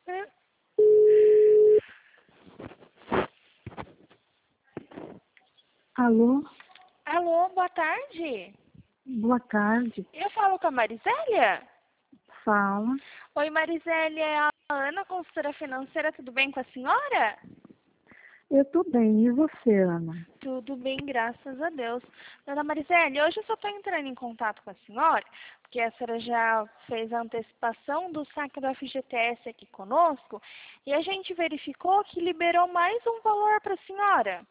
Alô? Alô, boa tarde. Boa tarde. Eu falo com a Marisélia? Fala. Oi, Marisélia, é a Ana, consultora financeira, tudo bem com a senhora? Eu tô bem. E você, Ana? Tudo bem, graças a Deus. Dona Marisélia, hoje eu só estou entrando em contato com a senhora, porque a senhora já fez a antecipação do saque do FGTS aqui conosco, e a gente verificou que liberou mais um valor para a senhora.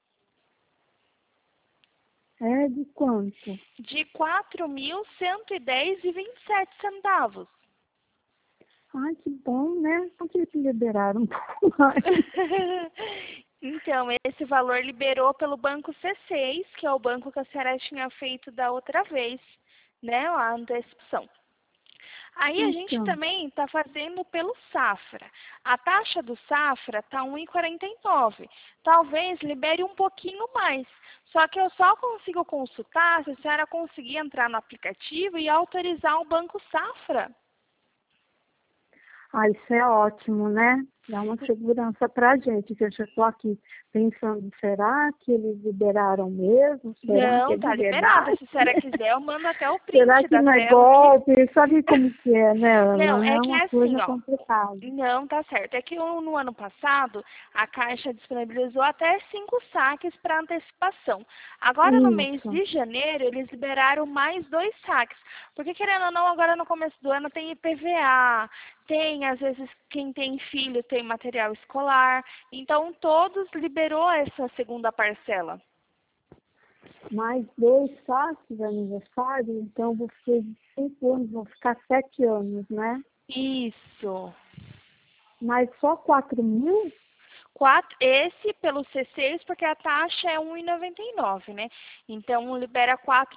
É de quanto? De R$ 4.110,27. Ai, que bom, né? Por que liberaram um pouco mais? Então, esse valor liberou pelo Banco C6, que é o banco que a senhora tinha feito da outra vez, né, a antecipação. Aí a gente Então, também está fazendo pelo Safra. A taxa do Safra está 1,49. Talvez libere um pouquinho mais. Só que eu só consigo consultar se a senhora conseguir entrar no aplicativo e autorizar o Banco Safra. isso é ótimo, né? Dá uma segurança pra gente, que eu já tô aqui pensando, será que eles liberaram mesmo? Será que Não, é de tá liberado. verdade? Se a senhora quiser, eu mando até o Será print que da não é tela aqui. golpe? Sabe como que é, né, Não, Ana? é É que uma é assim, coisa ó. complicada. Não, tá certo. É que no ano passado, a Caixa disponibilizou até 5 saques para antecipação. Agora, no mês Isso. de janeiro, eles liberaram mais 2 saques. Porque, querendo ou não, agora no começo do ano tem IPVA, tem, às vezes, quem tem filho tem material escolar. Então, todos liberou essa segunda parcela. Mais 2 saques de aniversário, então você de 5 anos, vão ficar 7 anos, né? Isso. Mas só 4.000? Esse pelo C6, porque a taxa é 1,99, né? Então, libera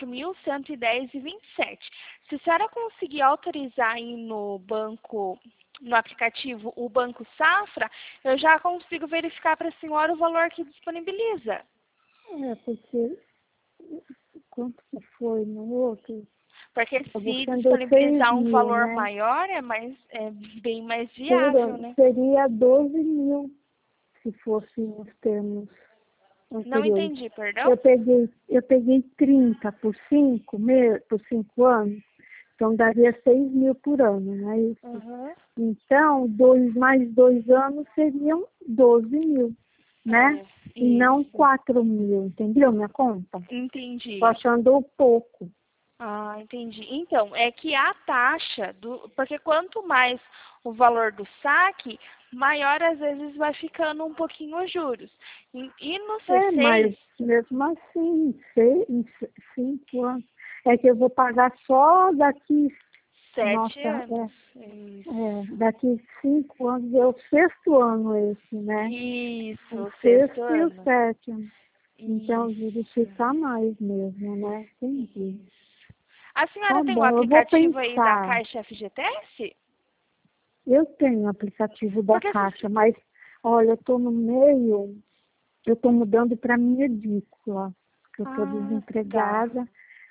4.110,27. Se a senhora conseguir autorizar aí no banco, no aplicativo, o Banco Safra, eu já consigo verificar para a senhora o valor que disponibiliza. Porque quanto que foi no outro? Porque se Você andou 6 disponibilizar um mil, valor né? maior, é bem mais Por viável, ano. né? Seria 12.000, se fosse nos termos Não anteriores. entendi, perdão? Eu peguei 30 por 5 anos, então daria 6.000 por ano, não é isso? Uhum. Então, mais 2 anos seriam 12.000, né? É, E não isso. 4.000, entendeu minha conta? Tô Entendi. achando pouco. Ah, entendi. Então, é que a taxa porque quanto mais o valor do saque, maior às vezes vai ficando um pouquinho os juros. E no Mas C6, mesmo assim, em 5 anos, é que eu vou pagar só daqui, nossa, 7 anos. Isso. daqui 5 anos, é o 6º ano esse, né? Isso, O o sexto 6º e o ano. 7º. Então, os juros Isso. ficar mais mesmo, né? Entendi. A Tá senhora tem o bom, eu vou aplicativo aí da pensar. Caixa FGTS? Eu tenho o aplicativo da Porque Caixa, mas, olha, eu estou no meio, eu estou mudando para minha edícula, porque eu estou Ah, tá. desempregada,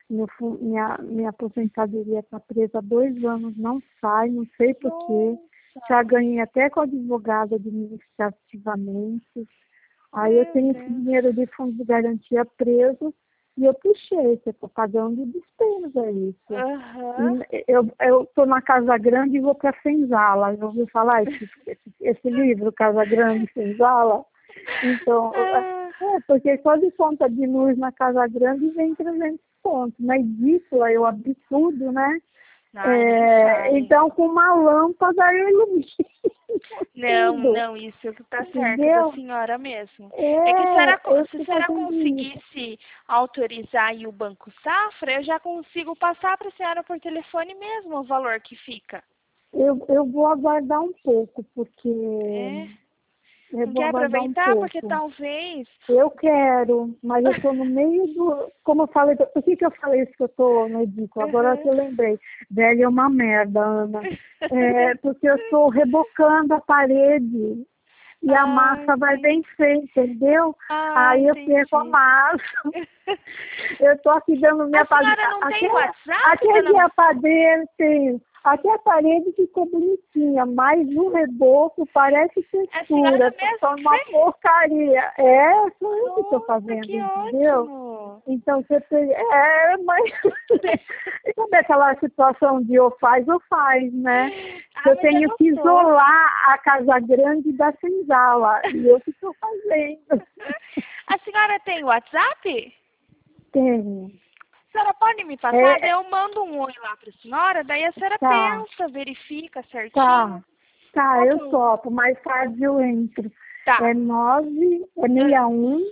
minha aposentadoria está presa há 2 anos, não sai, não sei por quê. Já Nossa, ganhei até com a advogada administrativamente. Aí eu meu tenho esse Deus. dinheiro de fundo de garantia preso e eu puxei, que eu estou pagando despesa isso. Aham. E eu estou na Casa Grande e vou para Senzala. Já ouviu falar esse livro, Casa Grande e Senzala? Então, Ah, porque só de conta de luz na Casa Grande vem 300 pontos. Na edícula eu abri tudo, né? ai, nem fale. Então, com uma lâmpada eu ilumino Não, tudo, não, isso que tá certo da entendeu? senhora mesmo. É que se a Eu se a estou senhora fazendo isso. conseguisse autorizar aí o Banco Safra, eu já consigo passar para a senhora por telefone mesmo o valor que fica. Eu vou aguardar um pouco, porque É? eu Não vou quer aguardar um aproveitar? Porque pouco. talvez. Eu quero, mas eu estou no meio do. Como eu falei, por que eu falei isso que eu estou no edículo? Agora que Uhum. eu lembrei. Velho é uma merda, Ana. Porque eu estou rebocando a parede e a Ah, massa vai bem entendi. feita, entendeu? Ah, Aí eu perco a entendi. massa. Eu estou aqui dando A minha padeira. senhora não tem Aquele, WhatsApp, aquele dona? dia padeiro tem. Até a parede ficou bonitinha, mas o reboco parece textura, tá uma porcaria. Sou eu que estou fazendo, que entendeu? ótimo. Então você tem. Mas sabe aquela situação de ou faz, né? Eu tenho que isolar a casa grande da senzala. E eu que estou fazendo. A senhora tem WhatsApp? Tenho. A senhora pode me passar? Daí eu mando um oi lá para a senhora, daí a senhora pensa, verifica certinho. Tá, eu topo, mais tarde eu entro. Tá. É 61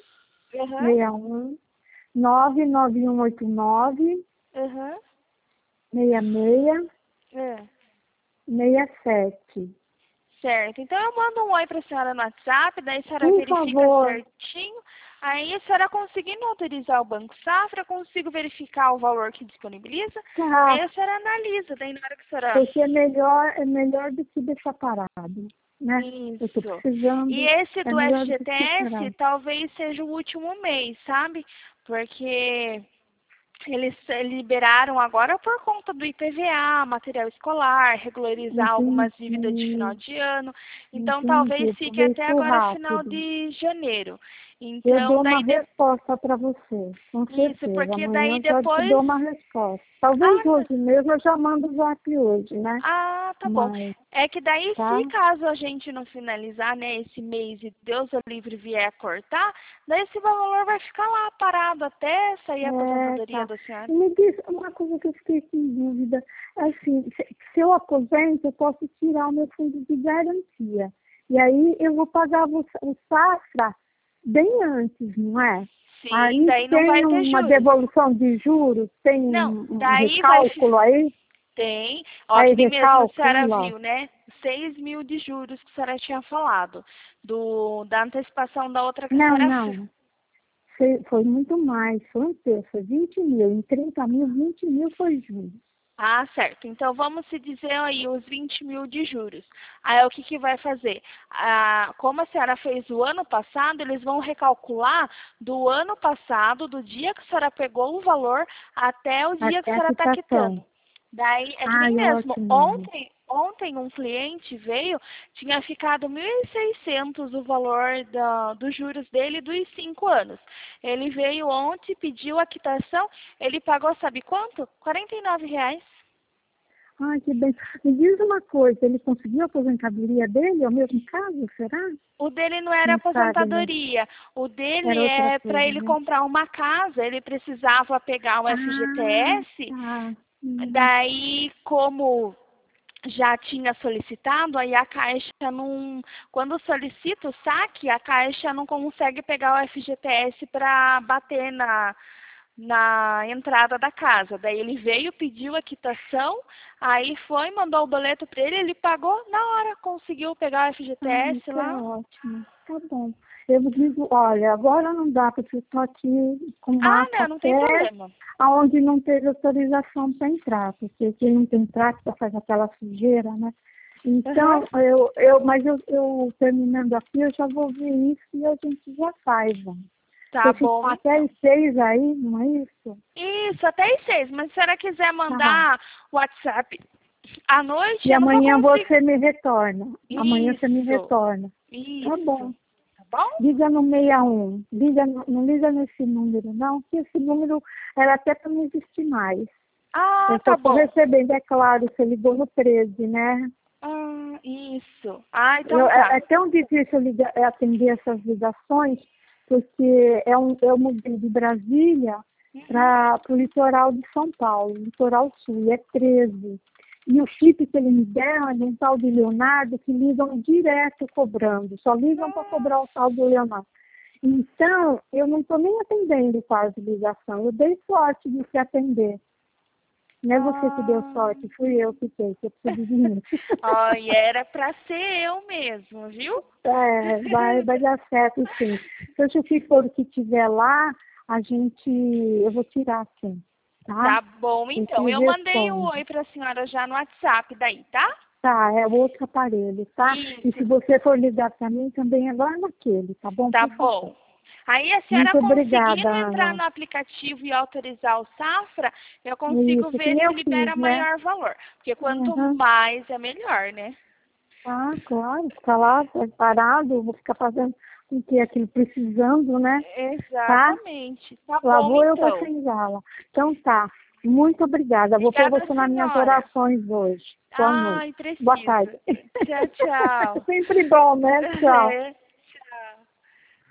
99189 6667. Certo. Então eu mando um oi para a senhora no WhatsApp, daí a senhora Por verifica favor. certinho. Aí a senhora conseguindo autorizar o Banco Safra, eu consigo verificar o valor que disponibiliza. Tá. Aí a senhora analisa, daí na hora que a senhora... Porque é melhor do que deixar parado, né? Isso. Eu tô precisando. E esse do FGTS talvez seja o último mês, sabe? Porque eles liberaram agora por conta do IPVA, material escolar, regularizar algumas dívidas de final de ano. Então, talvez fique até agora final de janeiro. Então, eu dou uma resposta para você, com certeza. Isso, porque amanhã daí depois... eu te dou uma resposta. Talvez hoje mesmo eu já mando o zap hoje, né? Tá bom. É que daí, se caso a gente não finalizar, né, esse mês e Deus o livre vier a cortar, daí esse valor vai ficar lá parado até sair a aposentadoria da senhora. Me diz uma coisa que eu fiquei com dúvida. Assim, se eu aposento, eu posso tirar o meu fundo de garantia. E aí eu vou pagar o Safra bem antes, não é? Sim, aí daí não vai ter juros. Tem uma devolução de juros? Tem um recálculo aí? Tem. Ó, aqui mesmo a senhora viu, né? 6 mil de juros que a senhora tinha falado. Da antecipação da outra que a senhora Não. Foi muito mais. Foi um terço. Foi 20 mil. Em 30 mil, 20 mil foi juros. Certo. Então, vamos se dizer aí os 20 mil de juros. Aí, o que vai fazer? Como a senhora fez o ano passado, eles vão recalcular do ano passado, do dia que a senhora pegou o valor, até o dia que a senhora está quitando. Daí, é que nem mesmo. Ontem um cliente veio, tinha ficado 1.600 o valor dos juros dele dos 5 anos. Ele veio ontem, pediu a quitação, ele pagou, sabe quanto? R$49. Que bem. Me diz uma coisa, ele conseguiu a aposentadoria dele? É o mesmo caso, será? O dele não era aposentadoria. O dele é para ele comprar uma casa, ele precisava pegar o FGTS. Daí, como já tinha solicitado, aí a Caixa não... Quando solicita o saque, a Caixa não consegue pegar o FGTS para bater na entrada da casa. Daí ele veio, pediu a quitação, aí foi, mandou o boleto para ele pagou na hora, conseguiu pegar o FGTS lá. Ótimo, tá bom. Eu digo, olha, agora não dá, porque eu estou aqui com massa não tem problema. Onde não teve autorização para entrar, porque quem não tem prática faz aquela sujeira, né? Então, mas eu terminando aqui, eu já vou ver isso e a gente já faz, né? Tá bom. Até as 6 aí, não é isso? Isso, até as 6. Mas se a senhora quiser mandar WhatsApp à noite, e amanhã você me retorna. Isso. Amanhã você me retorna. Isso. Tá bom. Tá bom? Liga no 61. Não liga nesse número, não, porque esse número era até para não existir mais. Tá bom. Eu estou recebendo, é claro, você ligou no 13, né? Isso. Então tá. É tão difícil atender essas ligações, porque eu mudei de Brasília para o litoral de São Paulo, litoral sul, e é 13. E o chip que ele me deu é de um tal de Leonardo, que ligam direto cobrando, só ligam para cobrar o tal do Leonardo. Então, eu não estou nem atendendo quase ligação, eu dei sorte de se atender. Não é você que deu sorte, fui eu que dei, que eu preciso de mim. E era para ser eu mesmo, viu? Vai dar certo, sim. Seja o que for que tiver lá, eu vou tirar, sim. Tá bom, então. Eu mandei um oi para a senhora já no WhatsApp daí, tá? Tá, é o outro aparelho, tá? Isso. E se você for ligar para mim, também é lá naquele, tá bom? Tá bom. Aí a senhora Muito obrigada, conseguindo entrar Ana. no aplicativo e autorizar o Safra, eu consigo Isso, que ver nem se eu libera fiz, né? maior valor. Porque quanto Uhum. mais é melhor, né? Ah, claro, ficar lá parado, vou ficar fazendo o que aquilo precisando, né? Tá? Exatamente. Tá Lá bom, vou eu para então. senzala. Então tá. Muito obrigada. Vou pôr Obrigada, você nas minhas senhora. orações hoje. Boa noite. Ai, Boa tarde. precisa. Tchau, tchau. Sempre bom, né? Tchau. É.